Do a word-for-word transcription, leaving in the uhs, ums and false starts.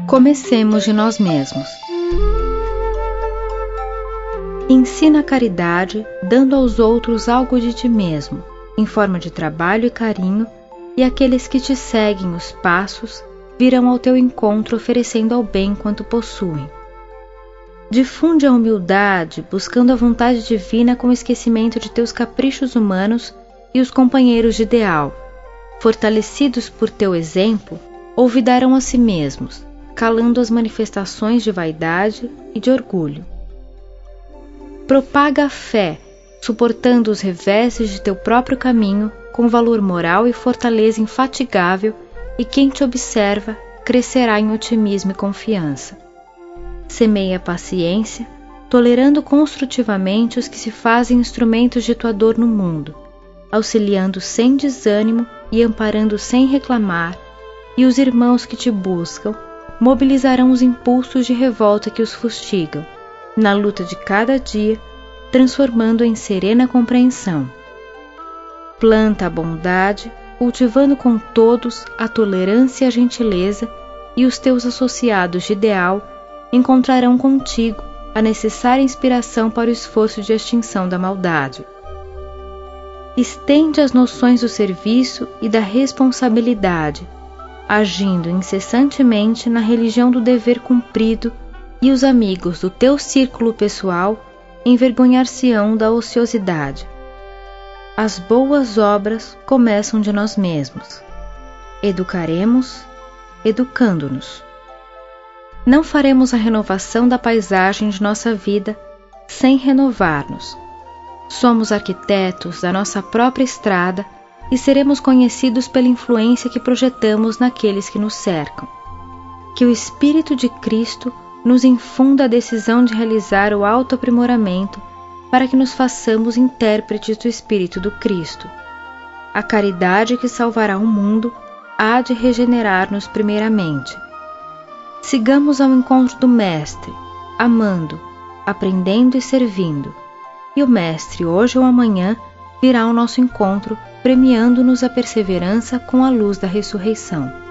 Comecemos de nós mesmos. Ensina a caridade, dando aos outros algo de ti mesmo, em forma de trabalho e carinho, e aqueles que te seguem os passos virão ao teu encontro oferecendo ao bem quanto possuem. Difunde a humildade, buscando a vontade divina com o esquecimento de teus caprichos humanos e os companheiros de ideal. Fortalecidos por teu exemplo, olvidarão a si mesmos, calando as manifestações de vaidade e de orgulho. Propaga a fé, suportando os reveses de teu próprio caminho com valor moral e fortaleza infatigável, e quem te observa crescerá em otimismo e confiança. Semeia paciência, tolerando construtivamente os que se fazem instrumentos de tua dor no mundo, auxiliando sem desânimo e amparando sem reclamar, e os irmãos que te buscam mobilizarão os impulsos de revolta que os fustigam, na luta de cada dia, transformando em serena compreensão. Planta a bondade, cultivando com todos a tolerância e a gentileza, e os teus associados de ideal encontrarão contigo a necessária inspiração para o esforço de extinção da maldade. Estende as noções do serviço e da responsabilidade, agindo incessantemente na religião do dever cumprido, e os amigos do teu círculo pessoal envergonhar-se-ão da ociosidade. As boas obras começam de nós mesmos. Educaremos, educando-nos. Não faremos a renovação da paisagem de nossa vida sem renovar-nos. Somos arquitetos da nossa própria estrada e seremos conhecidos pela influência que projetamos naqueles que nos cercam. Que o Espírito de Cristo nos infunda a decisão de realizar o autoaprimoramento para que nos façamos intérpretes do Espírito do Cristo. A caridade que salvará o mundo há de regenerar-nos primeiramente. Sigamos ao encontro do Mestre, amando, aprendendo e servindo, e o Mestre, hoje ou amanhã, virá ao nosso encontro, premiando-nos a perseverança com a luz da ressurreição.